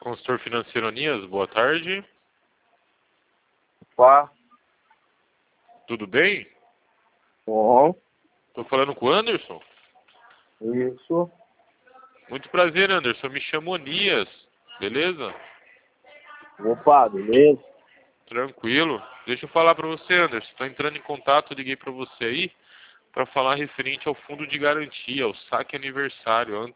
Consultor financeiro Anias, boa tarde. Opa, Tudo bem? bom, Tô falando com o Anderson. isso, Muito prazer, Anderson. Me chamo Anias, beleza? opa, beleza? Tranquilo. Deixa eu falar pra você, Anderson. Tô entrando em contato, liguei pra você aí pra falar referente ao fundo de garantia, o saque aniversário.